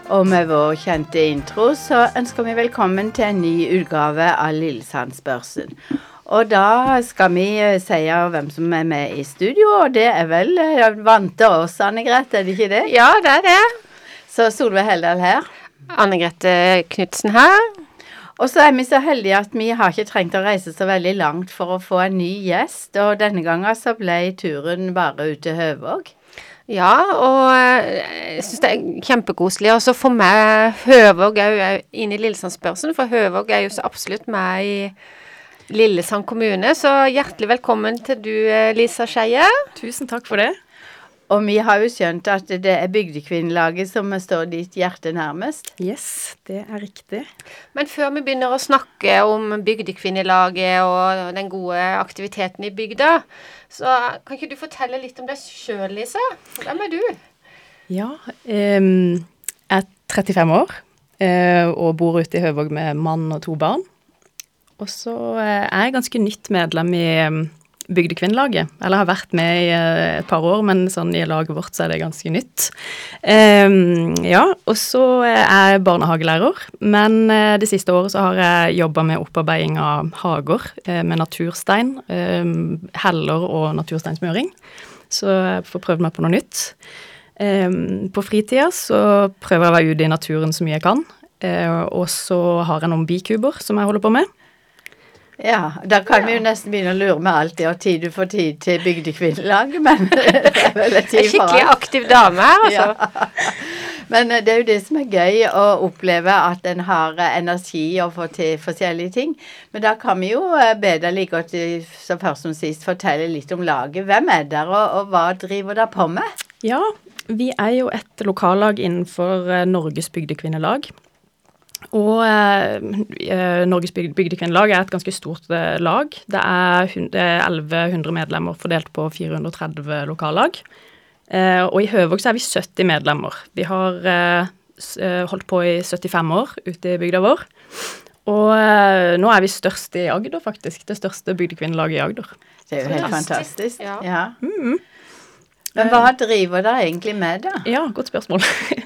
Og med vår kjente intro så ønsker vi velkommen til en ny utgave av Lillesandsbørsen. Og da skal vi si hvem som er med i studio, og det er vel vante oss, Anne-Grete, er det ikke det? Ja, det er det. Så Solveig Heldal her. Anne-Grete Knudsen her. Og så er vi så heldige at vi har ikke trengt å reise så veldig langt for å få en ny gjest, og denne gangen så ble turen bare ut til Høvåg. Ja, og jeg synes det er kjempekoselig også for meg Høvåg er inn i Lillesandsbørsen, for Høvåg er jo så absolutt med i Lillesand kommune, så hjertelig velkommen til du, Lisa Skeie. Tusen takk for det. Og vi har jo skjønt at det er Bygdekvinnelaget som står ditt hjerte nærmest. Yes, det er riktig. Men før vi begynner å snakke om Bygdekvinnelaget og den gode aktiviteten i bygda, så kan ikke du fortelle litt om deg selv, Lisa? Hvem er du? Ja, jeg er 35 år og bor ute i Høvåg med mann og 2 barn. Og så er jeg ganske nytt medlem i Bygdekvinnelaget. Eller har vært med i et par år, men sånn i laget vårt så er det ganske nytt. Ja, og så er jeg barnehagelærer, men det siste året så har jeg jobbet med opparbeiding av hager med naturstein, heller og natursteinsmøring. Så jeg får prøvd meg på noe nytt. På fritida så prøver jeg å være ute i naturen så mye jeg kan, og så har jeg noen bikuber som jeg holder på med. Ja, da kan vi jo nesten begynne å lure med alt det, og tid du får tid til Bygdekvinnelaget, men det er vel et tid for alt. Skikkelig aktiv dame her, altså. Ja. Men det er jo det som er gøy å oppleve at en har energi og får til forskjellige ting. Men da kan vi jo be deg like godt, så først som sist, fortelle litt om laget. Hvem er der, og hva driver dere på med? Ja, vi er jo et lokallag innenfor Norges Bygdekvinnelag. Og Norges Bygdekvinnelag er et ganske stort lag. Det er 1100 medlemmer fordelt på 430 lokallag. Og i Høvåg så er vi 70 medlemmer. Vi har holdt på i 75 år ute i bygda vår. Og nå er vi størst i Agder, faktisk. Det største bygdekvinnelaget i Agder. Det er jo helt fantastisk. Ja. Ja. Men hva driver dere egentlig med da? Ja, godt spørsmål.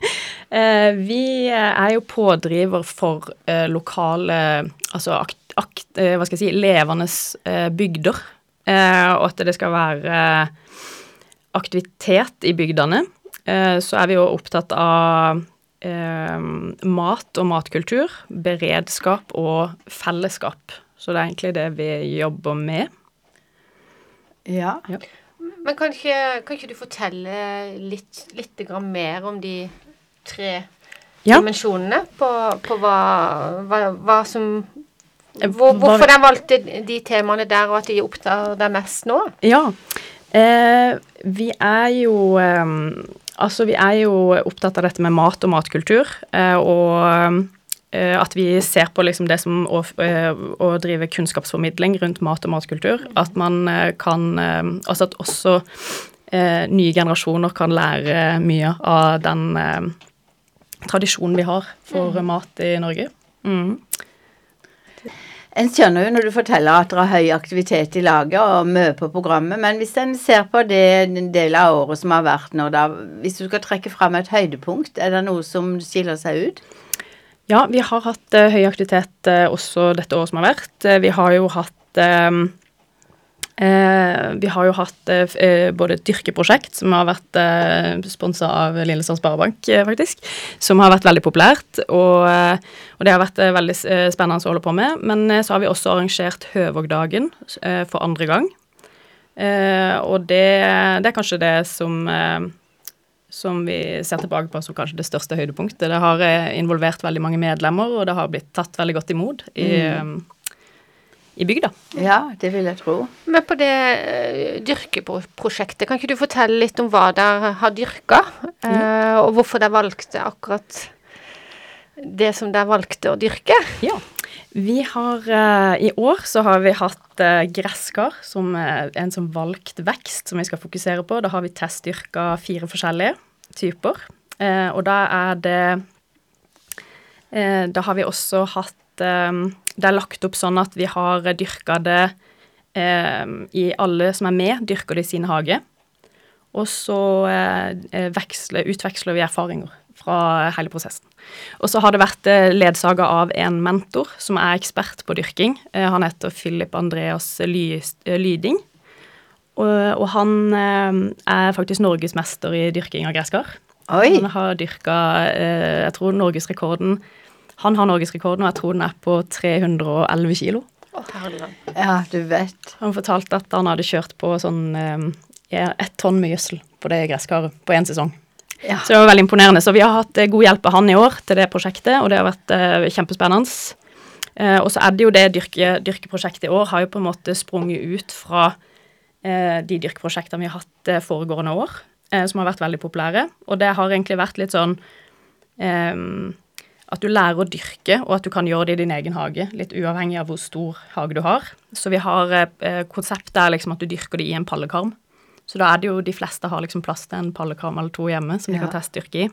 Vi er jo pådriver for lokale, altså hva skal jeg si, levende bygder, og at det skal være aktivitet i bygdene. Så er vi jo opptatt av mat og matkultur, beredskap og fellesskap. Så det er egentlig det vi jobber med. Ja. Men kan ikke du fortelle litt mer om de 3 dimensjonene på hva som hvorfor de valgte de temaene der, og at de opptar deg mest nå? Ja, vi er jo opptatt av dette med mat og matkultur, og at vi ser på liksom det som å drive kunnskapsformidling rundt mat og matkultur, at man kan, altså at også nye generasjoner kan lære mye av den tradisjonen vi har for mat i Norge. En skjønner jo når du forteller at dere har høy aktivitet i laget og mye på programmet, men hvis en ser på den del av året som har vært nå, da, hvis du skal trekke frem et høydepunkt, er det noe som skiller seg ut? Ja, vi har hatt høy aktivitet også dette året som har vært. Vi har jo hatt både et dyrkeprosjekt som har vært sponset av Lillesand Sparebank, faktisk, som har vært veldig populært, og det har vært veldig spennende å holde på med. Men så har vi også arrangert Høvågdagen for 2. gang, og det er kanskje det som vi ser tilbake på som kanskje det største høydepunktet. Det har involvert veldig mange medlemmer, og det har blitt tatt veldig godt imot i bygda. Ja, det vil jeg tro. Men på det dyrkeprosjektet, kan ikke du fortelle litt om hva dere har dyrket, og hvorfor dere valgte akkurat det som dere valgte å dyrke? Ja, vi har, i år så har vi hatt gresskar som en som valgt vekst som vi skal fokusere på. Da har vi testdyrket 4 forskjellige typer, og da har vi også hatt, det er lagt opp sånn at vi har dyrket det i alle som er med, dyrker det i sin hage. og så utveksler vi erfaringer fra hele prosessen. Og så har det vært ledsaget av en mentor som ekspert på dyrking. Han heter Philip Andreas Lyding, og han faktisk norgesmester i dyrking av gresskar. Oi! Han har dyrket, jeg tror norgesrekorden, han har norgesrekorden, og jeg tror den på 311 kilo. Ja, du vet. Han fortalte at han hadde kjørt på sånn 1 tonn med gjødsel på det gresskaret på en sesong. Ja. Så det var veldig imponerende. Så vi har hatt god hjelp av han i år til det prosjektet, og det har vært kjempespennende. Og så det jo det dyrkeprosjektet i år har jo på en måte sprunget ut fra de dyrkeprosjektene vi har hatt foregående år, som har vært veldig populære. Og det har egentlig vært litt sånn at du lærer å dyrke, og at du kan gjøre det i din egen hage, litt uavhengig av hvor stor hage du har. Så vi har konseptet liksom at du dyrker det i en pallekarm. Så da det jo de fleste har liksom plass til en pallekarm eller 2 hjemme som de kan testdyrke i.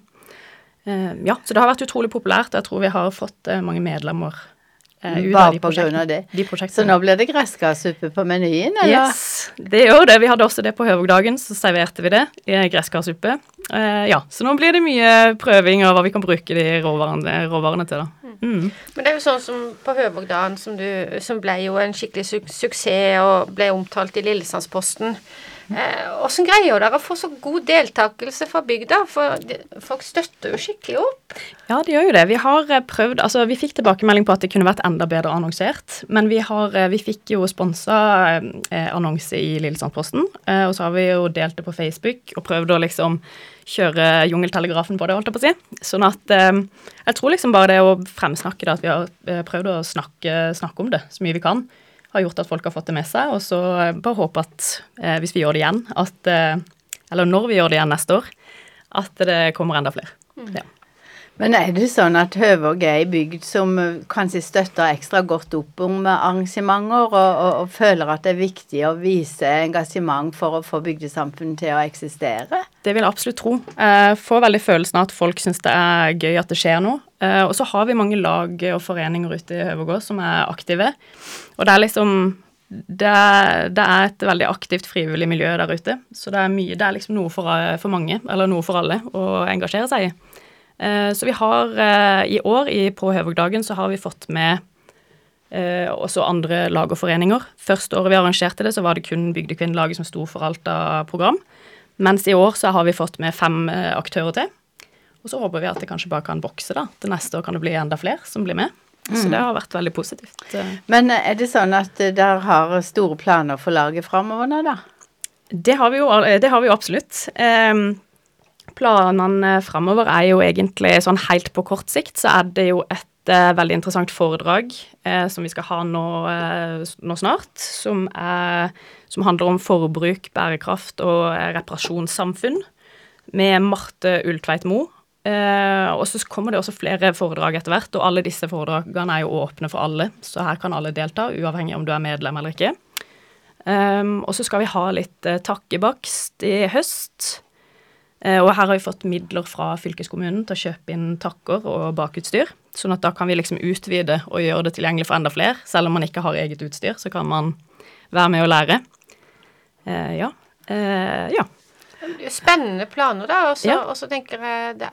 Ja, så det har vært utrolig populært, og jeg tror vi har fått mange medlemmer ut av de prosjektene. Så nå blir det gresskarsuppe på menyen, eller? Yes, det gjør det. Vi hadde også det på Høvågdagen, så serverte vi det i gresskarsuppe. Ja, så nå blir det mye prøving av hva vi kan bruke de råvarene til da. Men det jo sånn som på Høvågdagen, som ble jo en skikkelig suksess og ble omtalt i Lillesandsposten. Hvordan greier dere å få så god deltakelse fra bygda? For folk støtter jo skikkelig opp. Ja, de gjør jo det. Vi har prøvd, altså vi fikk tilbakemelding på at det kunne vært enda bedre annonsert, men vi fikk jo sponset annonse i Lillesandsposten, og så har vi jo delt det på Facebook og prøvd å liksom kjøre jungeltelegrafen på det, holdt jeg på å si. Sånn at jeg tror liksom bare det å fremsnakke det, at vi har prøvd å snakke om det så mye vi kan, har gjort at folk har fått det med seg, og så bare håper at hvis vi gjør det igjen, eller når vi gjør det igjen neste år, at det kommer enda flere. Ja. Men det sånn at Høvåg en bygd som kanskje støtter ekstra godt opp om arrangementer, og føler at det viktig å vise engasjement for å få bygdesamfunnet til å eksistere? Det vil jeg absolutt tro. Jeg får veldig følelsen av at folk synes det gøy at det skjer noe. Og så har vi mange lag og foreninger ute i Høvåg som aktive. Og det liksom, det et veldig aktivt frivillig miljø der ute. Så det liksom noe for mange, eller noe for alle, å engasjere seg i. Så vi har i år på Høvågdagen så har vi fått med også andre lag og foreninger. Første året vi arrangerte det, så var det kun Bygdekvinnelaget som stod for alt av program. Mens i år så har vi fått med 5 aktører til. Og så håper vi at det kanskje bare kan vokse da. Til neste år kan det bli enda flere som blir med. Så det har vært veldig positivt. Men det sånn at der har store planer for laget fremover nå da? Det har vi jo absolutt. Planene fremover jo egentlig sånn helt på kort sikt, så det jo et veldig interessant foredrag som vi skal ha nå snart, som handler om forbruk, bærekraft og reparasjonssamfunn med Marte Ultveit Mo. Og så kommer det også flere foredrag etter hvert, og alle disse foredragene jo åpne for alle, så her kan alle delta, uavhengig om du medlem eller ikke. Og så skal vi ha litt takkebakst i høst, og her har vi fått midler fra fylkeskommunen til å kjøpe inn takker og bakutstyr, sånn at da kan vi liksom utvide og gjøre det tilgjengelig for enda flere. Selv om man ikke har eget utstyr, så kan man være med og lære. Ja. Spennende planer da, og så tenker jeg det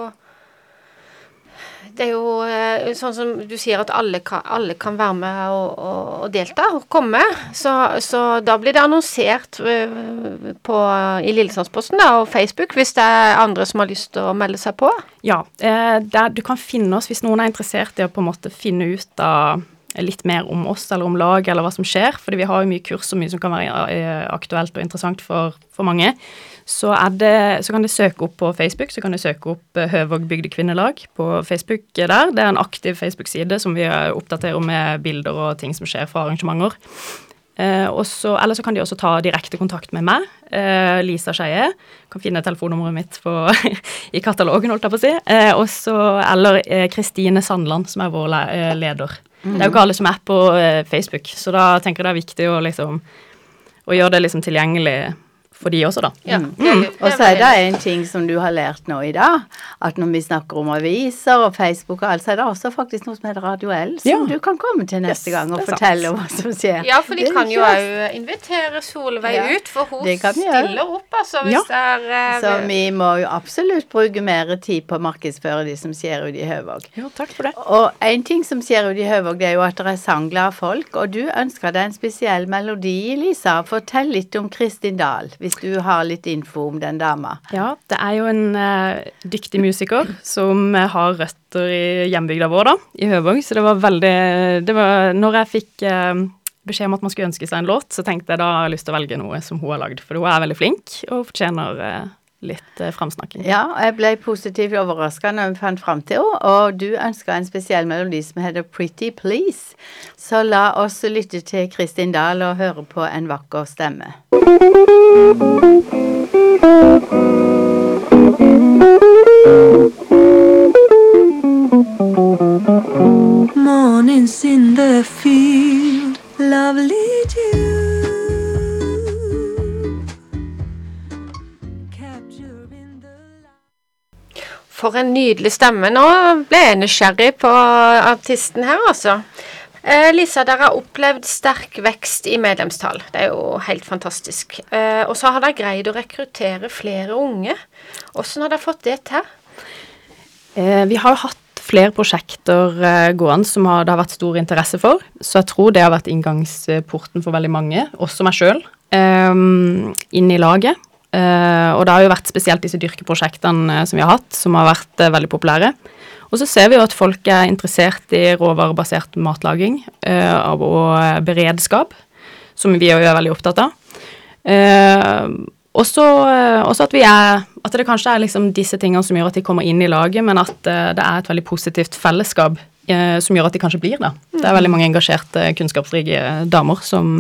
er jo sånn som du sier at alle kan være med og delta og komme, så da blir det annonsert i Lillesandsposten da, og Facebook hvis det andre som har lyst til å melde seg på. Ja, du kan finne oss hvis noen interessert i å på en måte finne ut av litt mer om oss eller om lag eller hva som skjer, fordi vi har jo mye kurs og mye som kan være aktuelt og interessant for mange. Så kan du søke opp på Facebook, så kan du søke opp Høvåg Bygdekvinnelag på Facebook der. Det en aktiv Facebook-side som vi oppdaterer med bilder og ting som skjer fra arrangementer. Eller så kan de også ta direkte kontakt med meg, Lisa Skeie, kan finne telefonnummeret mitt i katalogen, holdt jeg på å si, eller Kristine Sandland, som vår leder. Det jo ikke alle som på Facebook, så da tenker jeg det viktig å gjøre det liksom tilgjengelig for de også da. Ja, Og så er det en ting som du har lært nå i dag, at når vi snakker om aviser og Facebook og alt, så er det også faktisk noe som heter Radio L, som du kan komme til neste gang og fortelle om hva som skjer. Ja, for de kan jo også invitere Solveig ut, for hun stiller opp, altså, hvis det er... Så vi må jo absolutt bruke mer tid på å markedsføre de som skjer ut i Høvåg. Jo, takk for det. Og en ting som skjer ut i Høvåg, det er jo at det er sangglade folk, og du ønsker deg en spesiell melodi, Lisa. Fortell litt om Kristin Dahl, hvis du har litt info om den dama. Ja, det er jo en dyktig musiker som har røtter i hjembygda vår da, i Høvåg, så når jeg fikk beskjed om at man skulle ønske seg en låt, så tenkte jeg da har jeg lyst til å velge noe som hun har laget, for hun er veldig flink og fortjener litt framsnakking. Ja, jeg ble positivt overrasket når vi fant frem til henne, og du ønsket en spesiell melodi som heter Pretty Please. Så la oss lytte til Kristin Dahl og høre på en vakker stemme. Mornings in the field, lovely dew. For en nydelig stemme. Nå ble jeg nysgjerrig på artisten her, altså. Lisa, dere har opplevd sterk vekst i medlemstall. Det er jo helt fantastisk. Og så har dere greid å rekruttere flere unge. Hvordan har dere fått det til? Vi har jo hatt flere prosjekter gående som det har vært stor interesse for, så jeg tror det har vært inngangsporten for veldig mange, også meg selv, inn i laget. Og det har jo vært spesielt disse dyrkeprosjektene som vi har hatt, som har vært veldig populære. Og så ser vi jo at folk er interessert i råvarebasert matlaging og beredskap, som vi er veldig opptatt av. Også at det kanskje er liksom disse tingene som gjør at de kommer inn i laget, men at det er et veldig positivt fellesskap som gjør at de kanskje blir da. Det er veldig mange engasjerte, kunnskapsrike damer som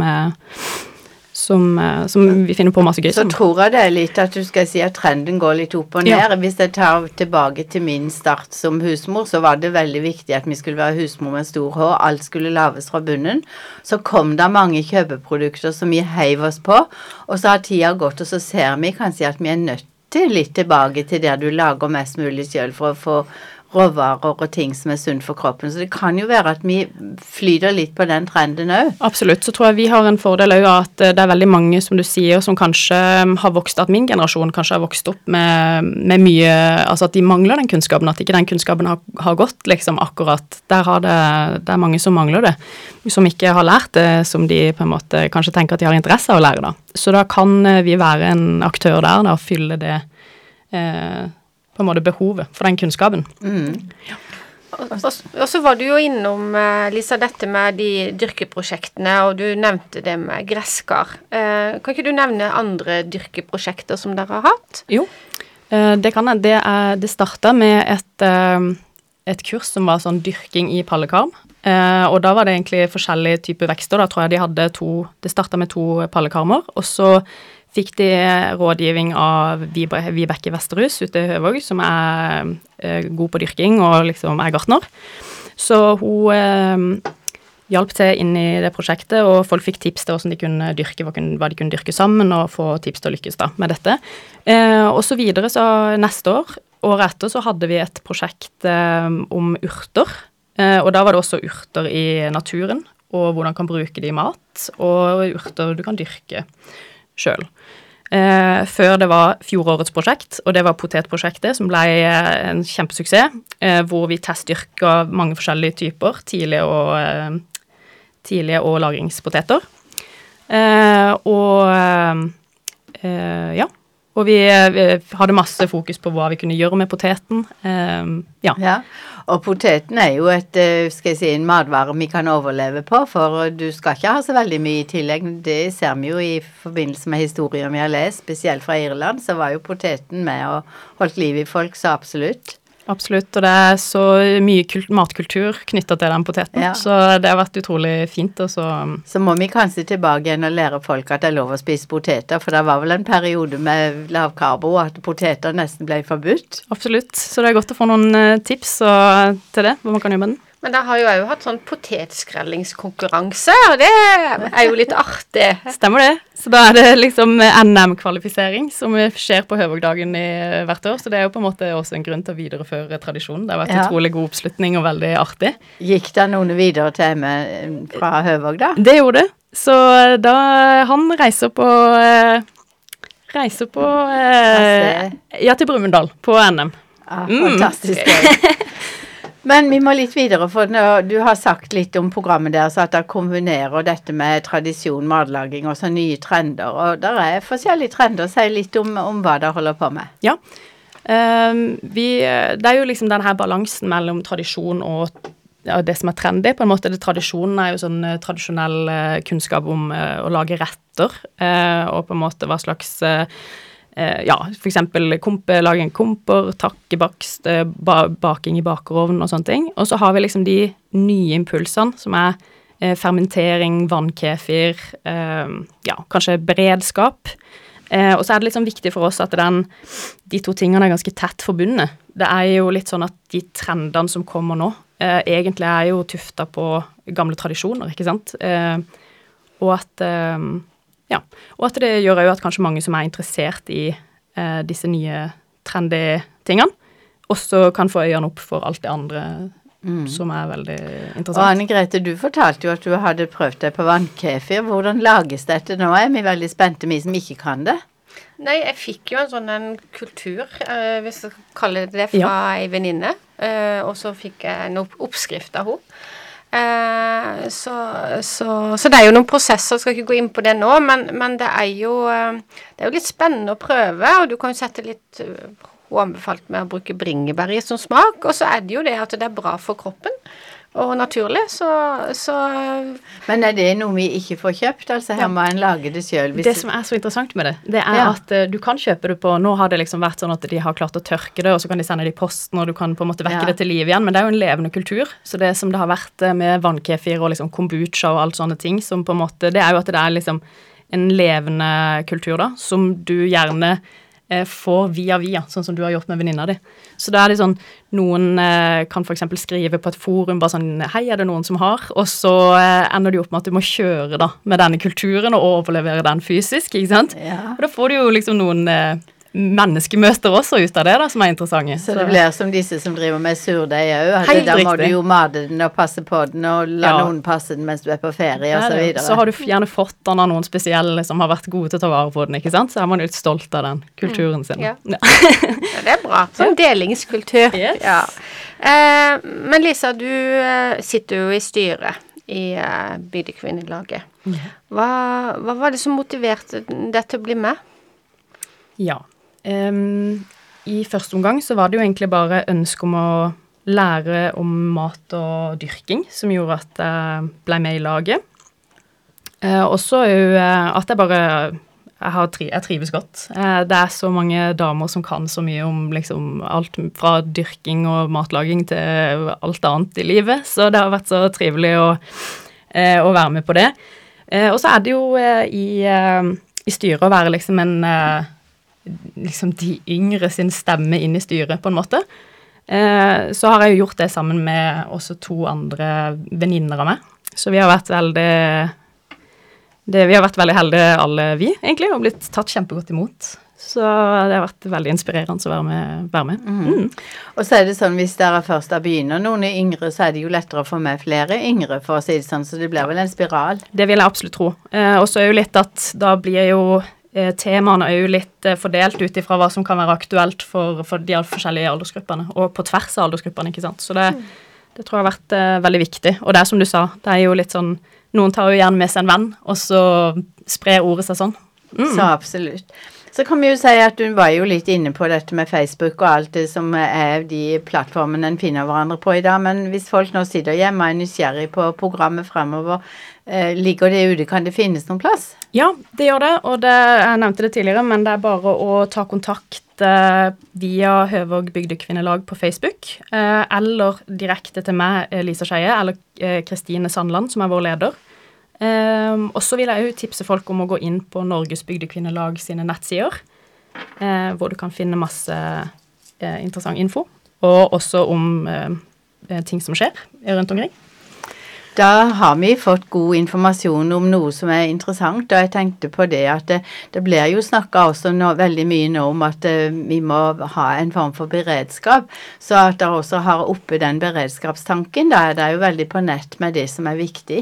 vi finner på masse gøy. Så tror jeg det er litt at du skal si at trenden går litt opp og ned. Ja. Hvis jeg tar tilbake til min start som husmor, så var det veldig viktig at vi skulle være husmor med stor H, alt skulle laves fra bunnen. Så kom det mange kjøpeprodukter som vi heiv oss på, og så har tida gått, og så ser vi kanskje at vi er nødt til litt tilbake til der du lager mest mulig selv for å få råvarer og ting som er sunt for kroppen. Så det kan jo være at vi flyter litt på den trenden også. Absolutt. Så tror jeg vi har en fordel også at det er veldig mange, som du sier, som kanskje har vokst, at min generasjon kanskje har vokst opp med mye, altså at de mangler den kunnskapen, at ikke den kunnskapen har gått liksom akkurat. Det er mange som mangler det, som ikke har lært det, som de på en måte kanskje tenker at de har interesse av å lære da. Så da kan vi være en aktør der da, og fylle det på en måte behovet for den kunnskapen. Ja. Og så var du jo innom, Lisa, dette med de dyrkeprosjektene, og du nevnte det med gresskar. Kan ikke du nevne andre dyrkeprosjekter som dere har hatt? Jo, det kan jeg. Det startet med et kurs som var sånn dyrking i pallekarm, og da var det egentlig forskjellige typer vekster. Da tror jeg det startet med 2 pallekarmer, og så fikk de rådgivning av Vibeke Vesterhus ute i Høvåg, som er god på dyrking og liksom er gartner. Så hun hjalp til inn i det prosjektet, og folk fikk tips til hvordan de kunne dyrke, hva de kunne dyrke sammen, og få tips til å lykkes da med dette. Og så videre, så neste året etter, så hadde vi et prosjekt om urter, og da var det også urter i naturen, og hvordan man kan bruke de i mat, og urter du kan dyrke selv. Før det var fjorårets prosjekt, og det var potetprosjektet, som ble en kjempesuksess, hvor vi testdyrket mange forskjellige typer, tidlige og lagringspoteter. Og vi hadde masse fokus på hva vi kunne gjøre med poteten. Ja, og poteten er jo en matvare vi kan overleve på, for du skal ikke ha så veldig mye i tillegg. Det ser vi jo i forbindelse med historier vi har lest, spesielt fra Irland, så var jo poteten med og holdt liv i folk, så absolutt. Absolutt, og det er så mye matkultur knyttet til den poteten, så det har vært utrolig fint. Så må vi kanskje tilbake igjen og lære folk at det er lov å spise poteter, for det var vel en periode med lavkarbo at poteter nesten ble forbudt. Absolutt, så det er godt å få noen tips til det, hva man kan gjøre med den. Men der har jo hatt sånn potetskrellingskonkurranse, og det jo litt artig. Stemmer det. Så da det liksom NM-kvalifisering som skjer på Høvågdagen hvert år, så det jo på en måte også en grunn til å videreføre tradisjonen. Det har vært utrolig god oppslutning og veldig artig. Gikk det noen videre til hjemme fra Høvåg da? Det gjorde det. Så da han reiser på til Brumunddal på NM. Ja, fantastisk gøy. Men vi må litt videre, for du har sagt litt om programmet der, så at det kombinerer dette med tradisjon, matlaging og så nye trender, og der forskjellige trender, si litt om hva det holder på med. Ja, det jo liksom denne balansen mellom tradisjon og det som trendy, på en måte. Tradisjonen jo sånn tradisjonell kunnskap om å lage retter, og på en måte hva slags for eksempel lage en komper, takkebakst, baking i bakerovn og sånne ting. Og så har vi liksom de nye impulsene, som fermentering, vannkefir, kanskje beredskap. Og så det litt sånn viktig for oss at de to tingene ganske tett forbundet. Det jo litt sånn at de trendene som kommer nå, egentlig jo tuftet på gamle tradisjoner, ikke sant? Og at det gjør jo at kanskje mange som interessert i disse nye trendy tingene, også kan få øynene opp for alt det andre som veldig interessant. Og Anne-Grete, du fortalte jo at du hadde prøvd deg på vannkefir. Hvordan lages dette nå? Vi veldig spente, vi som ikke kan det. Nei, jeg fikk jo en kultur, hvis jeg kaller det fra en venninne, og så fikk jeg en oppskrift av henne. Så det jo noen prosesser, skal ikke gå inn på det nå, men det jo litt spennende å prøve, og du kan jo sette litt anbefalt med å bruke bringebær i som smak, og så det jo det at det bra for kroppen, og naturlig, så... Men det noe vi ikke får kjøpt? Altså her må en lage det selv? Det som så interessant med det at du kan kjøpe det på... Nå har det liksom vært sånn at de har klart å tørke det, og så kan de sende det i posten, og du kan på en måte vekke det til liv igjen, men det jo en levende kultur. Så det som det har vært med vannkefir og liksom kombucha og alt sånne ting, som på en måte... Det jo at det liksom en levende kultur da, som du gjerne... får via, sånn som du har gjort med venninna di. Så da det sånn, noen kan for eksempel skrive på et forum, bare sånn, hei, det noen som har? Og så ender de opp med at du må kjøre da, med denne kulturen og overlevere den fysisk, ikke sant? Ja. Og da får du jo liksom noen menneskemøter også ut av det da, som interessante. Så det blir som disse som driver med surdeig også, der må du jo mate den og passe på den, og la noen passe den mens du på ferie, og så videre. Så har du gjerne fått den av noen spesielle som har vært gode til å ta vare på den, ikke sant? Så er man jo litt stolt av den kulturen sin. Ja. Det bra. Sånn delingskultur. Yes. Ja. Men Lisa, du sitter jo i styret i Bygdekvinnelaget. Hva var det som motiverte deg til å bli med? Ja. I første omgang så var det jo egentlig bare ønske om å lære om mat og dyrking som gjorde at jeg ble med i laget. Og så jo at jeg trives godt. Det så mange damer som kan så mye om liksom alt fra dyrking og matlaging til alt annet i livet, så det har vært så trivelig å være med på det. Og så det jo i styret å være liksom liksom de yngre sin stemme inn i styret på en måte. Så har jeg jo gjort det sammen med også 2 andre venninner av meg. Så vi har vært veldig heldige alle vi, egentlig, og blitt tatt kjempegodt imot. Så det har vært veldig inspirerende å være med. Og så det sånn, hvis dere først begynner noen yngre, så det jo lettere å få med flere yngre, for å si det sånn, så det blir vel en spiral. Det vil jeg absolutt tro. Og så jo litt at da blir jo temaene jo litt fordelt ut ifra hva som kan være aktuelt for de forskjellige aldersgruppene, og på tvers av aldersgruppene, ikke sant? Så det tror jeg har vært veldig viktig. Og det som du sa, det jo litt sånn, noen tar jo gjerne med seg en venn, og så sprer ordet seg sånn. Så absolutt. Så kan vi jo si at du var jo litt inne på dette med Facebook og alt det som de plattformene en finner hverandre på i dag, men hvis folk nå sitter hjemme og nysgjerrig på programmet fremover, ligger det ute, kan det finnes noen plass? Ja, det gjør det, og jeg nevnte det tidligere, men det bare å ta kontakt via Høvåg Bygdekvinnelag på Facebook, eller direkte til meg, Lisa Skeie, eller Kristine Sandland, som vår leder. Og så vil jeg jo tipse folk om å gå inn på Norges Bygdekvinnelag sine nettsider, hvor du kan finne masse interessant info, og også om ting som skjer rundt omkring. Da har vi fått god informasjon om noe som interessant, og jeg tenkte på det at det blir jo snakket også veldig mye nå om at vi må ha en form for beredskap, så at det også har oppe den beredskapstanken, da det jo veldig på nett med det som viktig.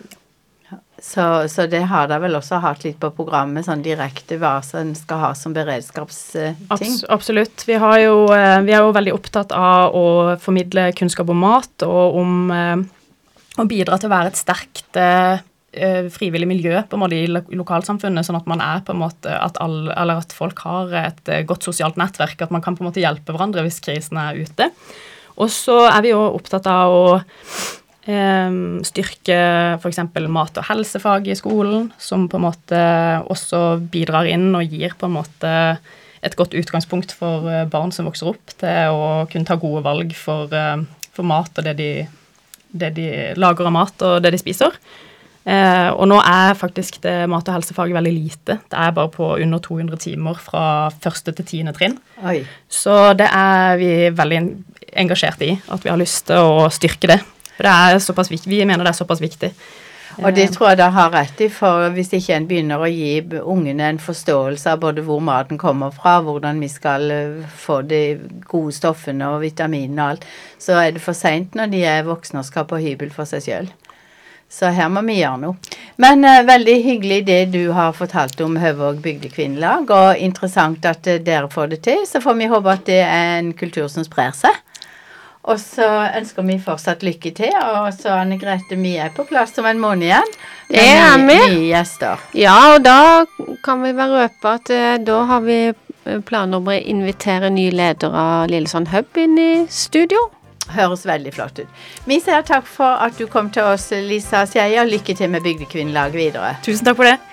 Så det har da vel også hatt litt på programmet, sånn direkte hva som skal ha som beredskapsting. Absolutt. Vi er jo veldig opptatt av å formidle kunnskap om mat, og om å bidra til å være et sterkt frivillig miljø på en måte i lokalsamfunnet, sånn at man på en måte at folk har et godt sosialt nettverk, at man kan på en måte hjelpe hverandre hvis krisen ute. Og så vi jo opptatt av å styrke for eksempel mat- og helsefag i skolen, som på en måte også bidrar inn og gir på en måte et godt utgangspunkt for barn som vokser opp til å kunne ta gode valg for mat og det de lager av mat og det de spiser. Og nå faktisk det mat- og helsefag veldig lite. Det bare på under 200 timer fra 1. til 10. trinn. Oi. Så det vi veldig engasjert i, at vi har lyst til å styrke det. For det såpass viktig. Vi mener det såpass viktig. Og det tror jeg da har rett i, for hvis ikke en begynner å gi ungene en forståelse av både hvor maten kommer fra, hvordan vi skal få de gode stoffene og vitaminene og alt, så det for sent når de voksne og skal på hybel for seg selv. Så her må vi gjøre noe. Men veldig hyggelig det du har fortalt om Høvåg bygdekvinnelag, og interessant at dere får det til, så får vi håpe at det en kultur som sprer seg. Og så ønsker vi fortsatt lykke til, og så Anne-Grete, vi på plass om en måned igjen. Det vi. Nye gjester. Ja, og da kan vi være røpe at da har vi planer om å invitere ny leder av Lillesand Hub inn i studio. Høres veldig flott ut. Vi sier takk for at du kom til oss, Lisa Skjeie, og lykke til med bygdekvinnelaget videre. Tusen takk for det.